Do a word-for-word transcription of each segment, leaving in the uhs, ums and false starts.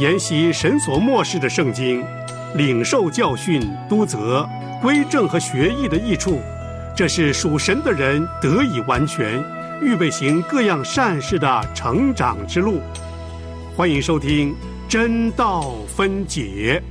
研习神所默示的圣经，领受教训、督责、归正和学艺的益处，这是属神的人得以完全，预备行各样善事的成长之路。欢迎收听真道分解。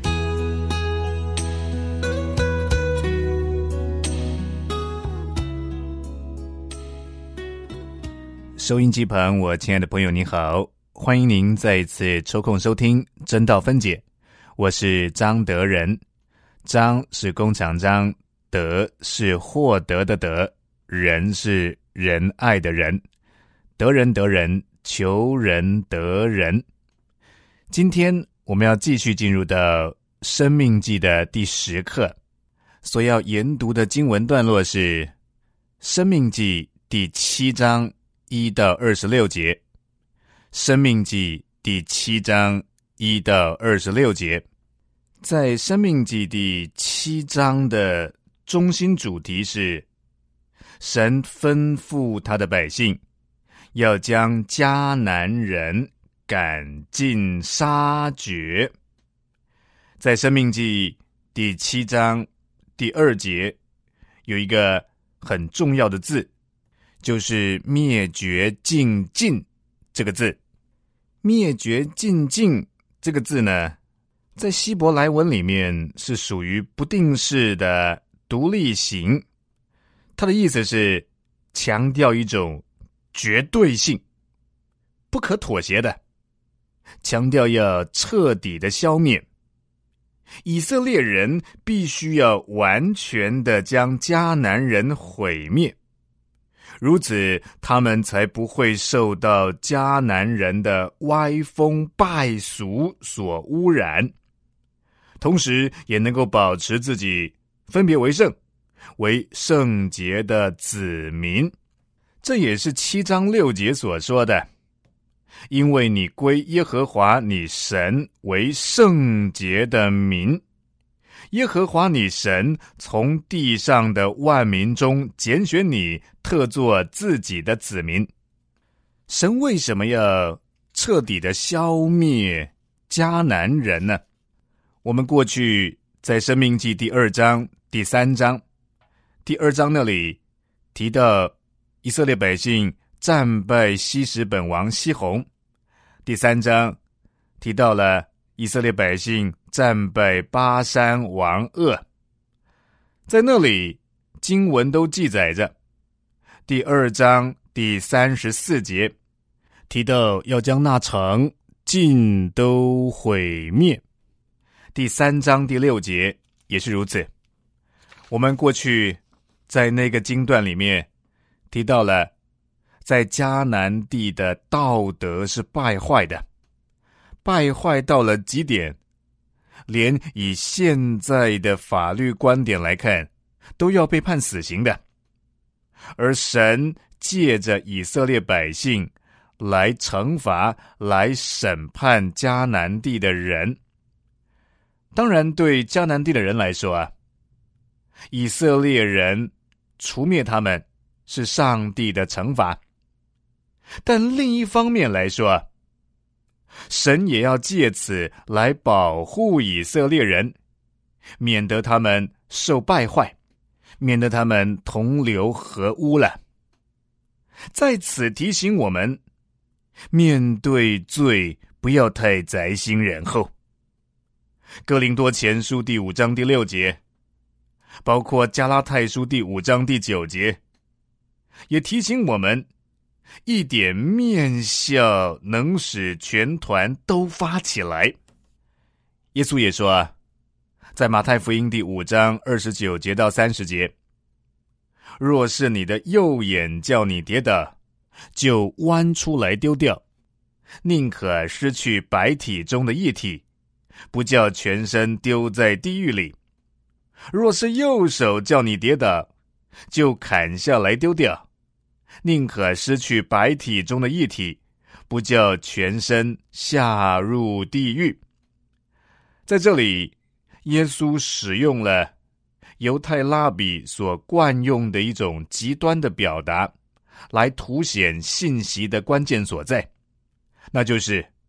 收音机旁，我亲爱的朋友你好，欢迎您再一次抽空收听真道分解。我是张德仁，张是工厂张，德是获得的德，仁是仁爱的仁，得人得人，求人得人。今天我们要继续进入到生命记的第十课，所要研读的经文段落是生命记第七章一到二十六节，生命记第七章一到二十六节。在生命记第七章的中心主题是神吩咐他的百姓要将迦南人赶尽杀绝。在生命记第七章第二节有一个很重要的字，就是灭绝尽尽这个字。灭绝尽尽这个字呢，在希伯来文里面是属于不定式的独立型，它的意思是强调一种绝对性，不可妥协的，强调要彻底的消灭。以色列人必须要完全的将迦南人毁灭，如此他们才不会受到迦南人的歪风败俗所污染，同时也能够保持自己分别为圣，为圣洁的子民。这也是七章六节所说的，因为你归耶和华你神为圣洁的民，耶和华你神从地上的万民中拣选你，特作自己的子民。神为什么要彻底的消灭迦南人呢？我们过去在申命记第二章第三章第二章那里提到以色列百姓战败西什本王西宏，第三章提到了以色列百姓战败巴珊王噩。在那里经文都记载着，第二章第三十四节提到要将那城尽都毁灭，第三章第六节也是如此。我们过去在那个经段里面提到了，在迦南地的道德是败坏的，败坏到了极点，连以现在的法律观点来看都要被判死刑的。而神借着以色列百姓来惩罚，来审判迦南地的人。当然对迦南地的人来说啊，以色列人除灭他们是上帝的惩罚，但另一方面来说啊，神也要借此来保护以色列人，免得他们受败坏，免得他们同流合污了。在此提醒我们，面对罪不要太宅心仁厚。哥林多前书第五章第六节，包括加拉太书第五章第九节，也提醒我们，一点面笑能使全团都发起来。耶稣也说啊，在马太福音第五章二十九节到三十节，若是你的右眼叫你跌倒，就弯出来丢掉，宁可失去百体中的一体，不叫全身丢在地狱里。若是右手叫你跌倒，就砍下来丢掉，宁可失去百体中的一体，不叫全身下入地狱。在这里，耶稣使用了犹太拉比所惯用的一种极端的表达，来凸显信息的关键所在，那就是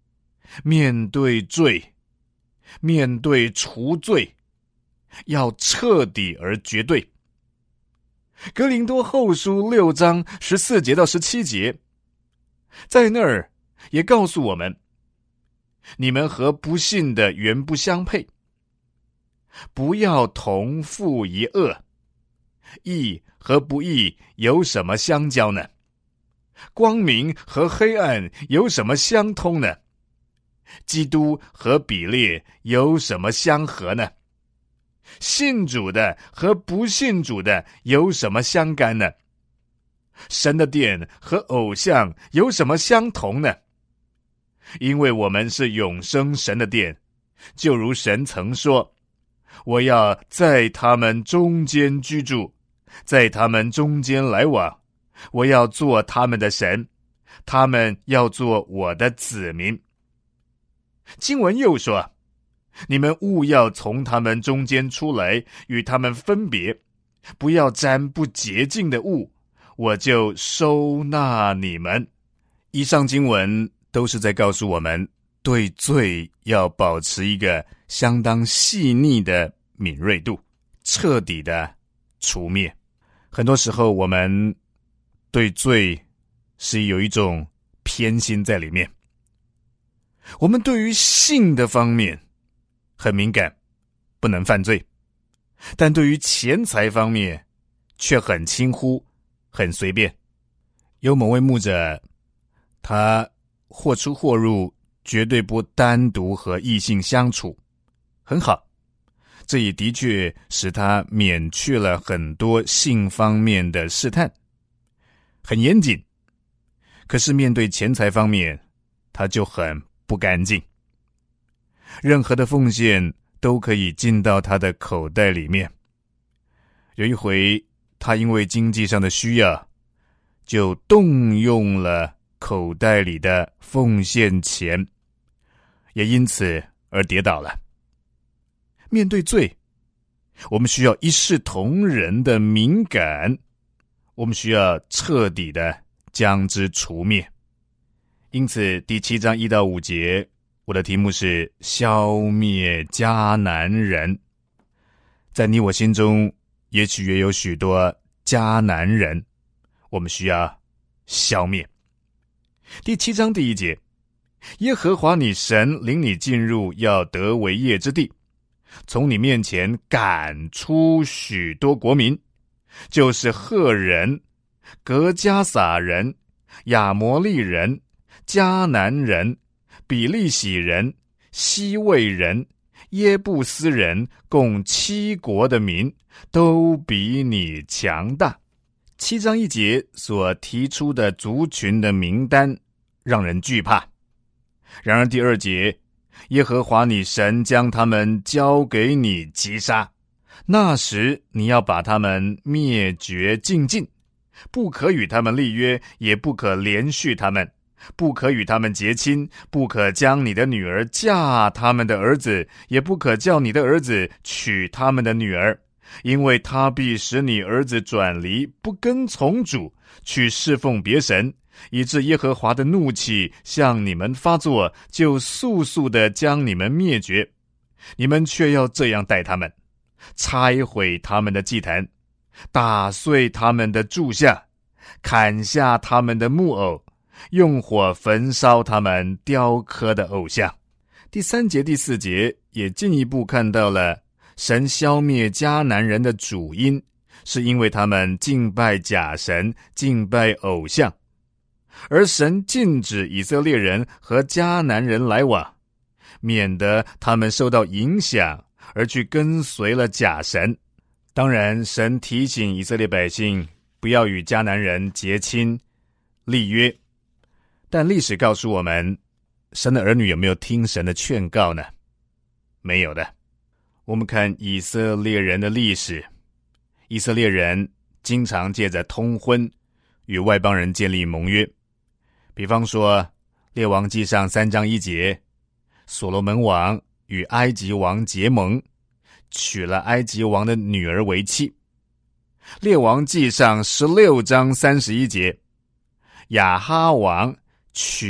面对罪，面对除罪，要彻底而绝对。哥林多后书六章十四节到十七节，在那儿也告诉我们，你们和不信的原不相配，不要同负一恶。义和不义有什么相交呢？光明和黑暗有什么相通呢？基督和比列有什么相合呢？信主的和不信主的有什么相干呢？神的殿和偶像有什么相同呢？因为我们是永生神的殿，就如神曾说，我要在他们中间居住，在他们中间来往，我要做他们的神，他们要做我的子民。经文又说，你们务要从他们中间出来，与他们分别，不要沾不洁净的物，我就收纳你们。以上经文都是在告诉我们，对罪要保持一个相当细腻的敏锐度，彻底的除灭。很多时候我们对罪是有一种偏心在里面，我们对于性的方面很敏感，不能犯罪，但对于钱财方面却很轻忽，很随便。有某位牧者，他或出或入，绝对不单独和异性相处，很好，这也的确使他免去了很多性方面的试探，很严谨。可是面对钱财方面，他就很不干净，任何的奉献都可以进到他的口袋里面。有一回，他因为经济上的需要，就动用了口袋里的奉献钱，也因此而跌倒了。面对罪，我们需要一视同仁的敏感，我们需要彻底的将之除灭。因此第七章一到五节，我的题目是消灭迦南人。在你我心中也许也有许多迦南人，我们需要消灭。第七章第一节，耶和华你神领你进入要得为业之地，从你面前赶出许多国民，就是赫人、革迦撒人、亚摩利人、迦南人、比利洗人、西魏人、耶布斯人，共七国的民，都比你强大。七章一节所提出的族群的名单让人惧怕。然而第二节，耶和华你神将他们交给你击杀，那时你要把他们灭绝尽尽，不可与他们立约，也不可连续他们，不可与他们结亲，不可将你的女儿嫁他们的儿子，也不可叫你的儿子娶他们的女儿，因为他必使你儿子转离，不跟从主，去侍奉别神，以致耶和华的怒气向你们发作，就速速地将你们灭绝。你们却要这样待他们，拆毁他们的祭坛，打碎他们的柱像，砍下他们的木偶，用火焚烧他们雕刻的偶像。第三节第四节也进一步看到了神消灭迦南人的主因，是因为他们敬拜假神，敬拜偶像，而神禁止以色列人和迦南人来往，免得他们受到影响而去跟随了假神。当然，神提醒以色列百姓不要与迦南人结亲立约，但历史告诉我们，神的儿女有没有听神的劝告呢？没有的。我们看以色列人的历史，以色列人经常借着通婚与外邦人建立盟约。比方说列王纪上三章一节，所罗门王与埃及王结盟，娶了埃及王的女儿为妻。列王纪上十六章三十一节，亚哈王娶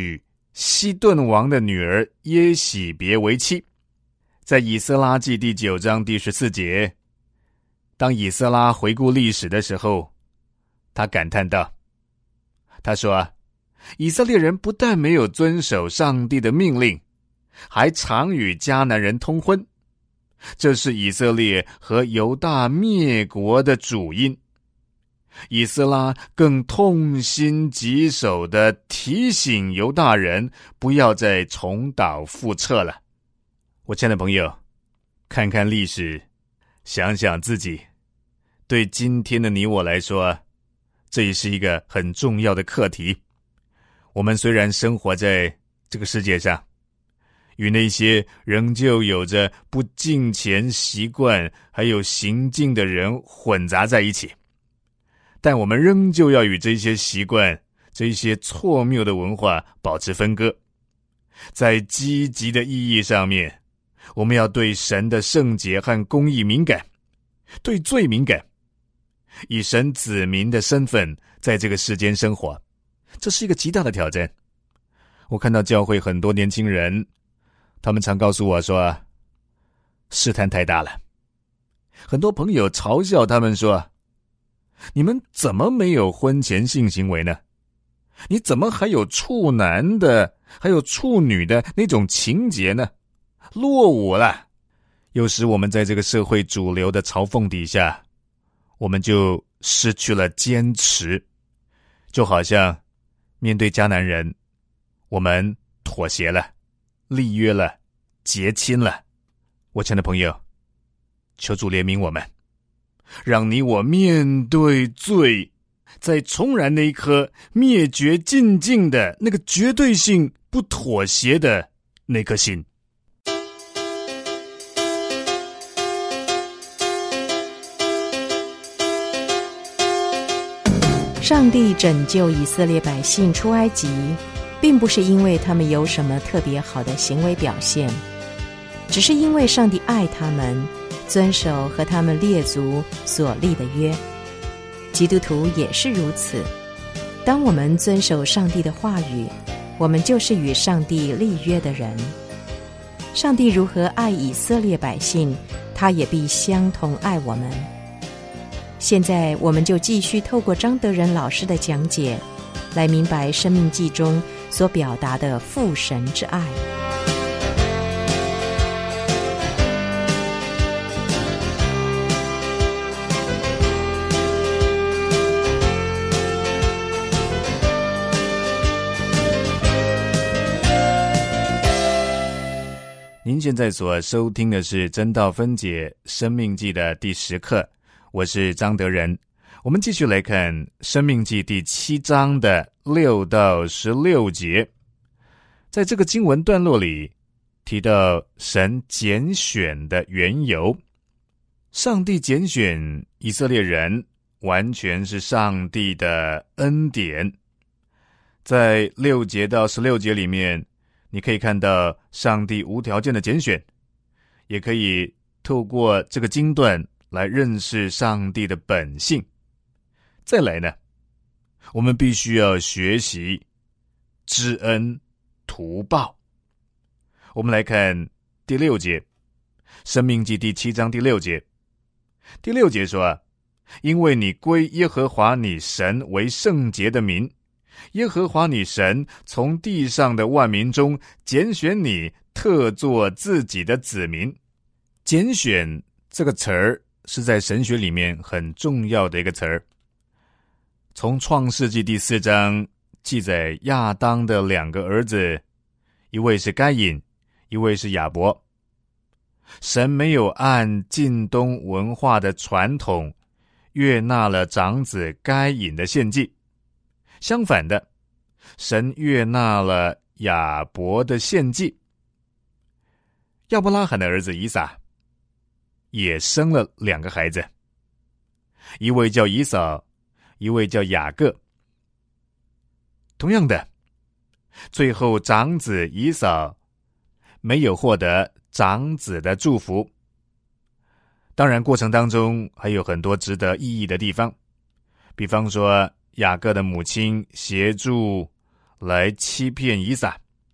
西顿王的女儿耶喜别为妻。在以斯拉记第九章第十四节，当以斯拉回顾历史的时候，他感叹道，他说，以色列人不但没有遵守上帝的命令，还常与迦南人通婚，这是以色列和犹大灭国的主因。以斯拉更痛心疾首地提醒犹大人不要再重蹈覆辙了。我亲爱的朋友，看看历史，想想自己，对今天的你我来说，这也是一个很重要的课题。我们虽然生活在这个世界上，与那些仍旧有着不敬虔习惯还有行径的人混杂在一起，但我们仍旧要与这些习惯、这些错谬的文化保持分割。在积极的意义上面，我们要对神的圣洁和公义敏感，对罪敏感，以神子民的身份在这个世间生活，这是一个极大的挑战。我看到教会很多年轻人，他们常告诉我说，试探太大了。很多朋友嘲笑他们说，你们怎么没有婚前性行为呢？你怎么还有处男的还有处女的那种情节呢？落伍了。有时我们在这个社会主流的嘲讽底下，我们就失去了坚持，就好像面对迦南人，我们妥协了，立约了，结亲了。我亲爱的朋友，求主怜悯我们，让你我面对罪，在重燃那一颗灭绝尽尽的那个绝对性不妥协的那颗心。 上帝拯救以色列百姓出埃及，并不是因为他们有什么特别好的行为表现，只是因为上帝爱他们，遵守和他们列祖所立的约。基督徒也是如此，当我们遵守上帝的话语，我们就是与上帝立约的人。上帝如何爱以色列百姓，他也必相同爱我们。现在我们就继续透过张德仁老师的讲解，来明白《生命记》中所表达的父神之爱。 您现在所收听的是真道分解《生命记》的第十课，我是张德仁。我们继续来看《生命记》第七章的六到十六节。在这个经文段落里，提到神拣选的缘由。上帝拣选以色列人，完全是上帝的恩典。在六节到十六节里面，你可以看到上帝无条件的拣选，也可以透过这个经段来认识上帝的本性。再来呢，我们必须要学习知恩图报。我们来看第六节，申命记第七章第六节。第六节说，因为你归耶和华你神为圣洁的民，耶和华你神从地上的万民中拣选你，特作自己的子民。拣选这个词儿是在神学里面很重要的一个词儿。从创世纪第四章记载亚当的两个儿子，一位是该隐，一位是亚伯。神没有按近东文化的传统悦纳了长子该隐的献祭，相反的，神悦纳了亚伯的献祭。亚伯拉罕的儿子以撒也生了两个孩子，一位叫以扫，一位叫雅各。同样的，最后长子以扫没有获得长子的祝福。当然过程当中还有很多值得意义的地方，比方说雅各的母亲协助来欺骗以撒，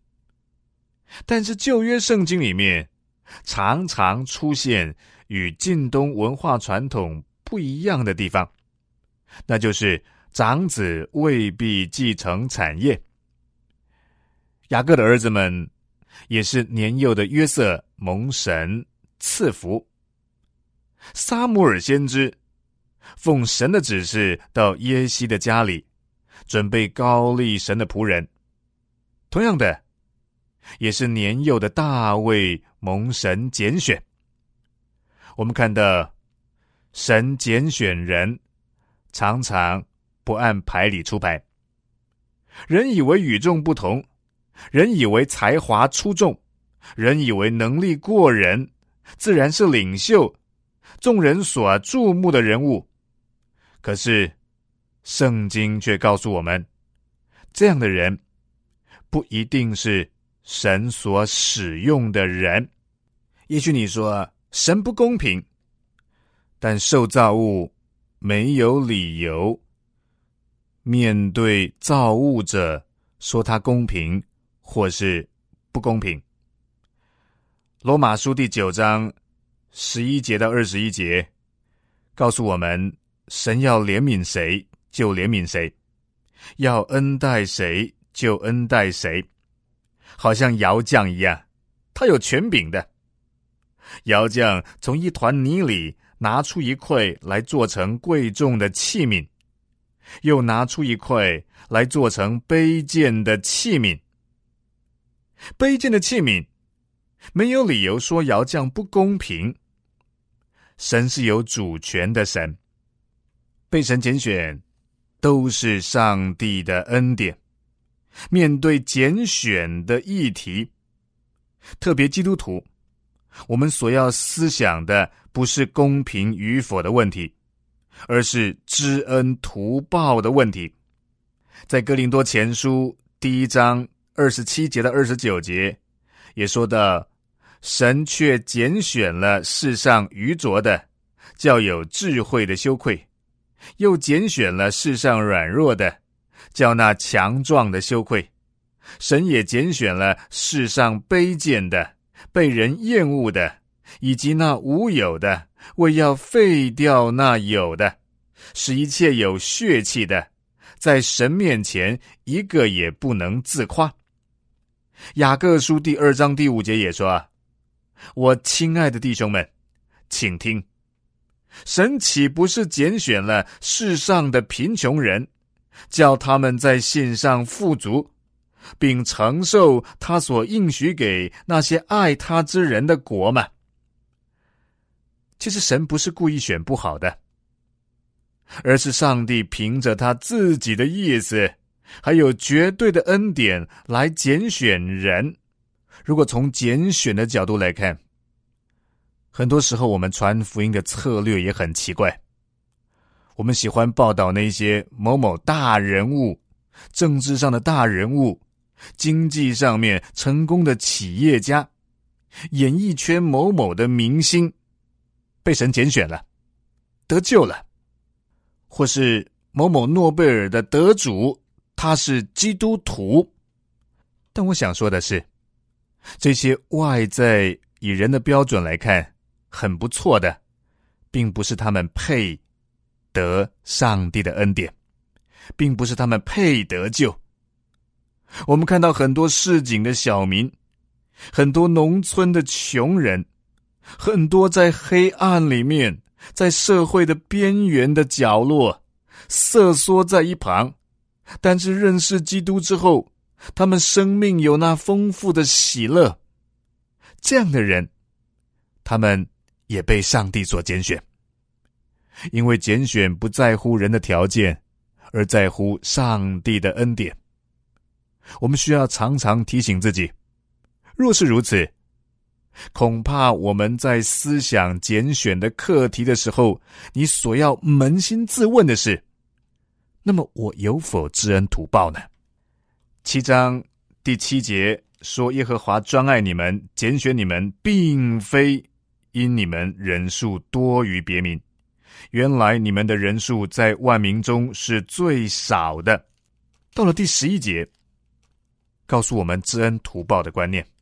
但是旧约圣经里面常常出现与近东文化传统不一样的地方，那就是长子未必继承产业。雅各的儿子们也是年幼的约瑟蒙神赐福。撒母耳先知奉神的指示到耶西的家里，准备高立神的仆人。同样的，也是年幼的大卫蒙神拣选。我们看到神拣选人常常不按牌理出牌，人以为与众不同，人以为才华出众，人以为能力过人，自然是领袖，众人所注目的人物。可是圣经却告诉我们，这样的人不一定是神所使用的人。也许你说神不公平，但受造物没有理由面对造物者说他公平或是不公平。罗马书第九章十一节到二十一节告诉我们，神要怜悯谁就怜悯谁，要恩待谁就恩待谁，好像窑匠一样，他有权柄的。窑匠从一团泥里拿出一块来做成贵重的器皿，又拿出一块来做成卑贱的器皿。卑贱的器皿没有理由说窑匠不公平。神是有主权的神，被神拣选都是上帝的恩典。面对拣选的议题，特别基督徒，我们所要思想的不是公平与否的问题，而是知恩图报的问题。在哥林多前书第一章二十七节到二十九节也说到，神却拣选了世上愚拙的，叫有智慧的羞愧；又拣选了世上软弱的，叫那强壮的羞愧。神也拣选了世上卑贱的，被人厌恶的，以及那无有的，为要废掉那有的，使一切有血气的，在神面前一个也不能自夸。雅各书第二章第五节也说，我亲爱的弟兄们，请听，神岂不是拣选了世上的贫穷人，叫他们在信上富足，并承受他所应许给那些爱他之人的国吗？其实神不是故意选不好的，而是上帝凭着他自己的意思，还有绝对的恩典来拣选人。如果从拣选的角度来看，很多时候我们传福音的策略也很奇怪。我们喜欢报道那些某某大人物，政治上的大人物，经济上面成功的企业家，演艺圈某某的明星被神拣选了，得救了，或是某某诺贝尔的得主，他是基督徒。但我想说的是，这些外在以人的标准来看很不错的，并不是他们配得上帝的恩典，并不是他们配得救。我们看到很多市井的小民，很多农村的穷人，很多在黑暗里面，在社会的边缘的角落瑟缩在一旁，但是认识基督之后，他们生命有那丰富的喜乐。这样的人，他们也被上帝所拣选。因为拣选不在乎人的条件，而在乎上帝的恩典。我们需要常常提醒自己，若是如此，恐怕我们在思想拣选的课题的时候，你所要扪心自问的是，那么我有否知恩图报呢？七章第七节说，耶和华专爱你们，拣选你们，并非因你们人数多于别民，原来你们的人数在万民中是最少的。到了第十一节，告诉我们知恩图报的观念。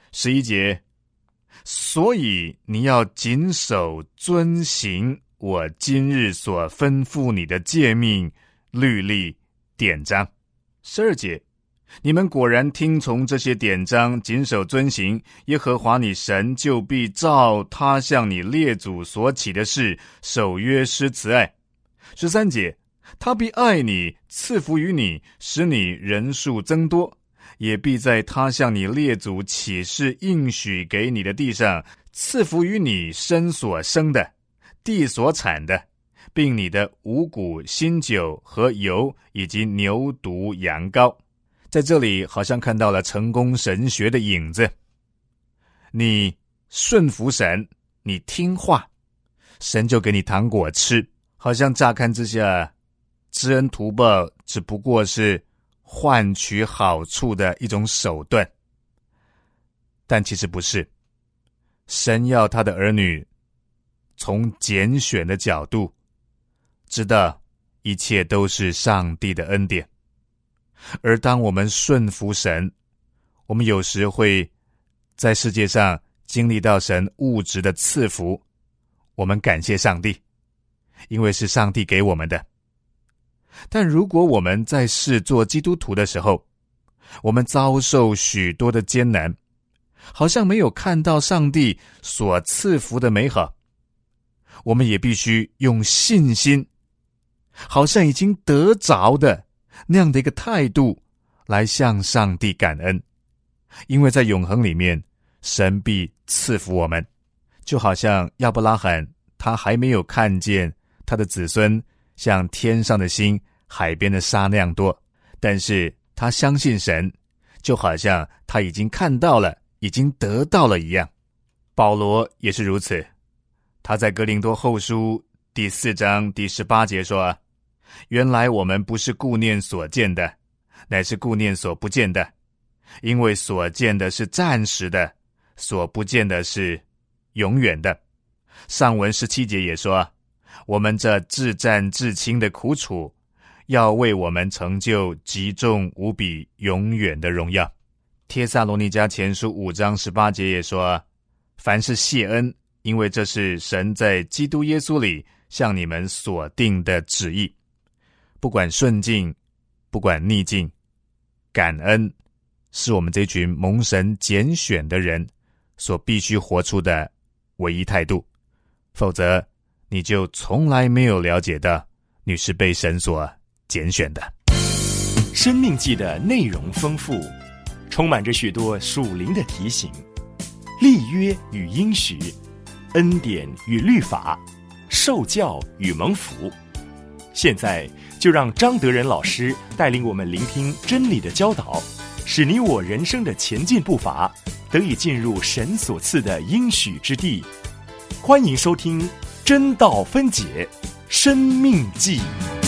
十一节，所以你要谨守遵行我今日所吩咐你的诫命、律例、典章。十二节，你们果然听从这些典章，谨守遵行，耶和华你神就必照他向你列祖所起的事守约施慈爱。十三节，他必爱你，赐福于你，使你人数增多，也必在他向你列祖起誓应许给你的地上赐福于你身所生的、地所产的，并你的五谷、新酒和油，以及牛犊、羊羔。在这里好像看到了成功神学的影子。你顺服神，你听话，神就给你糖果吃，好像乍看之下知恩图报只不过是换取好处的一种手段，但其实不是。神要他的儿女从拣选的角度知道一切都是上帝的恩典，而当我们顺服神，我们有时会在世界上经历到神物质的赐福，我们感谢上帝，因为是上帝给我们的。但如果我们在世做基督徒的时候，我们遭受许多的艰难，好像没有看到上帝所赐福的美好，我们也必须用信心，好像已经得着的那样的一个态度来向上帝感恩，因为在永恒里面，神必赐福我们。就好像亚伯拉罕，他还没有看见他的子孙像天上的星、海边的沙那样多，但是他相信神，就好像他已经看到了，已经得到了一样。保罗也是如此，他在哥林多后书第四章第十八节说，原来我们不是顾念所见的，乃是顾念所不见的，因为所见的是暂时的，所不见的是永远的。上文十七节也说，我们这至战至轻的苦楚，要为我们成就极重无比永远的荣耀。帖撒罗尼迦前书五章十八节也说，凡是谢恩，因为这是神在基督耶稣里向你们所定的旨意。不管顺境，不管逆境，感恩是我们这群蒙神拣选的人所必须活出的唯一态度，否则你就从来没有了解到你是被神所拣选的。 生命记的内容丰富，充满着许多属灵的提醒，立约与应许，恩典与律法，受教与蒙福。现在就让张德仁老师带领我们聆听真理的教导，使你我人生的前进步伐得以进入神所赐的应许之地。欢迎收听真道分解生命记。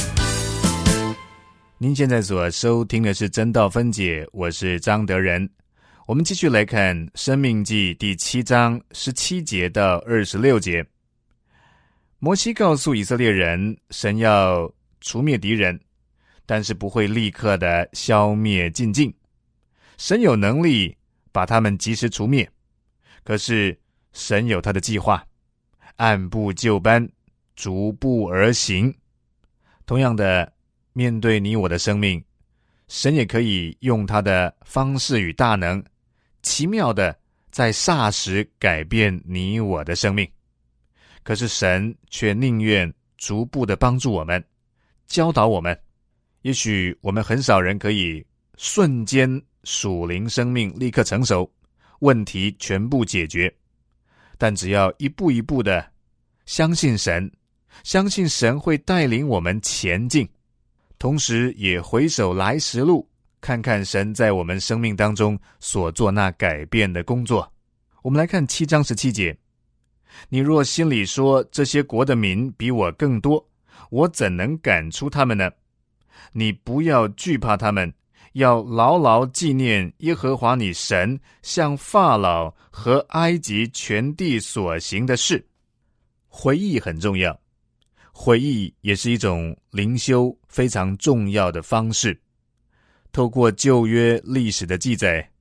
您现在所收听的是真道分解，我是张德仁。我们继续来看生命记第七章十七节到二十六节。摩西告诉以色列人，神要除灭敌人，但是不会立刻的消灭尽尽。神有能力把他们及时除灭，可是神有他的计划，按部就班，逐步而行。同样的，面对你我的生命，神也可以用他的方式与大能，奇妙的在霎时改变你我的生命。可是神却宁愿逐步的帮助我们，教导我们。也许我们很少人可以瞬间属灵生命立刻成熟，问题全部解决，但只要一步一步的相信神，相信神会带领我们前进，同时也回首来时路，看看神在我们生命当中所做那改变的工作。我们来看七章十七节，你若心里说，这些国的民比我更多，我怎能赶出他们呢？你不要惧怕他们，要牢牢纪念耶和华你神向法老和埃及全地所行的事。回忆很重要，回忆也是一种灵修非常重要的方式。透过旧约历史的记载，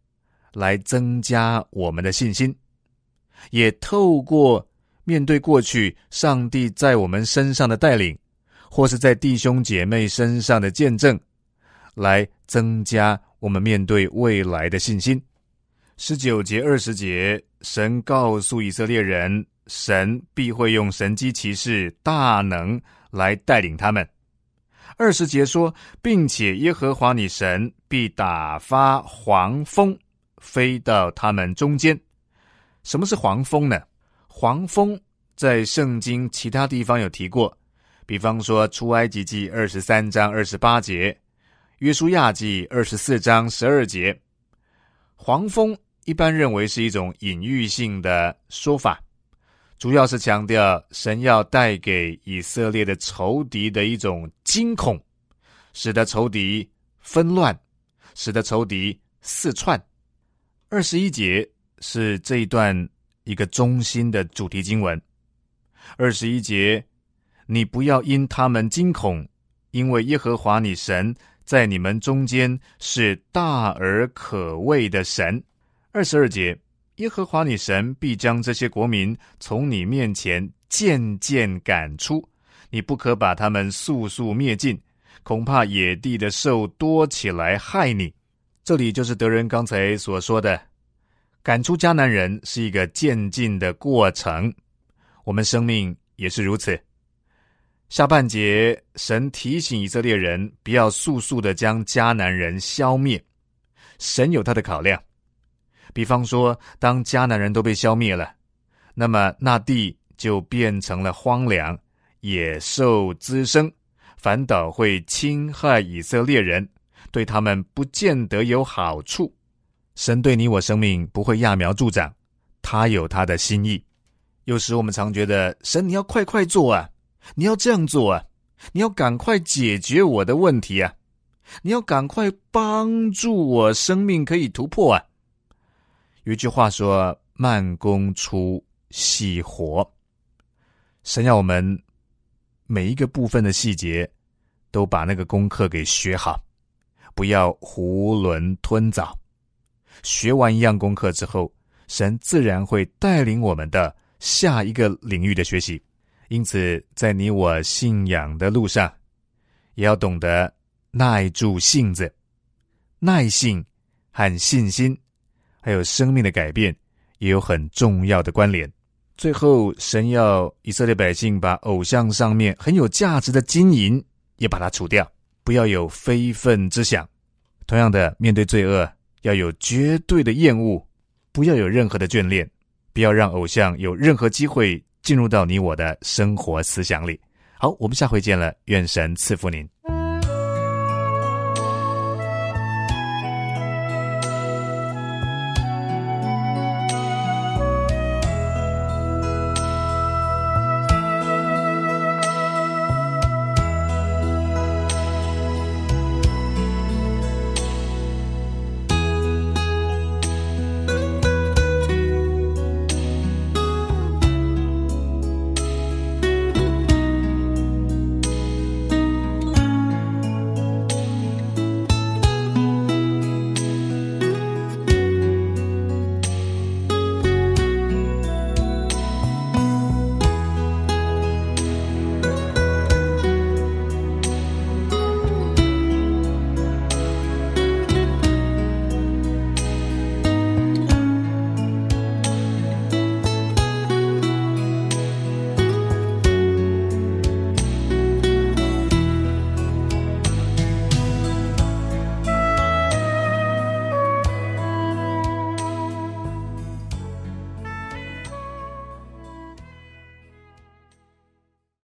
来增加我们的信心，也透过面对过去上帝在我们身上的带领，或是在弟兄姐妹身上的见证，来增加我们面对未来的信心。十九节二十节，神告诉以色列人，神必会用神机骑士大能来带领他们。二十节说，并且耶和华你神必打发黄蜂飞到他们中间。什么是黄蜂呢？黄蜂在圣经其他地方有提过，比方说出埃及记二十三章二十八节，约书亚记二十四章十二节。黄蜂一般认为是一种隐喻性的说法，主要是强调神要带给以色列的仇敌的一种惊恐，使得仇敌纷乱，使得仇敌四窜。二十一节是这一段一个中心的主题经文。二十一节，你不要因他们惊恐，因为耶和华你神在你们中间是大而可畏的神。二十二节，耶和华你神必将这些国民从你面前渐渐赶出，你不可把他们速速灭尽，恐怕野地的兽多起来害你。这里就是德仁刚才所说的，赶出迦南人是一个渐进的过程，我们生命也是如此。下半节，神提醒以色列人不要速速的将迦南人消灭，神有他的考量。比方说，当迦南人都被消灭了，那么那地就变成了荒凉，野兽滋生，反倒会侵害以色列人，对他们不见得有好处。神对你我生命不会揠苗助长，他有他的心意。有时我们常觉得，神你要快快做啊，你要这样做啊，你要赶快解决我的问题啊，你要赶快帮助我生命可以突破啊。有一句话说，慢工出细活。神要我们每一个部分的细节都把那个功课给学好，不要囫囵吞枣。学完一样功课之后，神自然会带领我们的下一个领域的学习。因此在你我信仰的路上，也要懂得耐住性子。耐性和信心还有生命的改变也有很重要的关联。最后，神要以色列百姓把偶像上面很有价值的金银也把它除掉，不要有非分之想。同样的，面对罪恶要有绝对的厌恶，不要有任何的眷恋，不要让偶像有任何机会进入到你我的生活思想里。好，我们下回见了，愿神赐福您。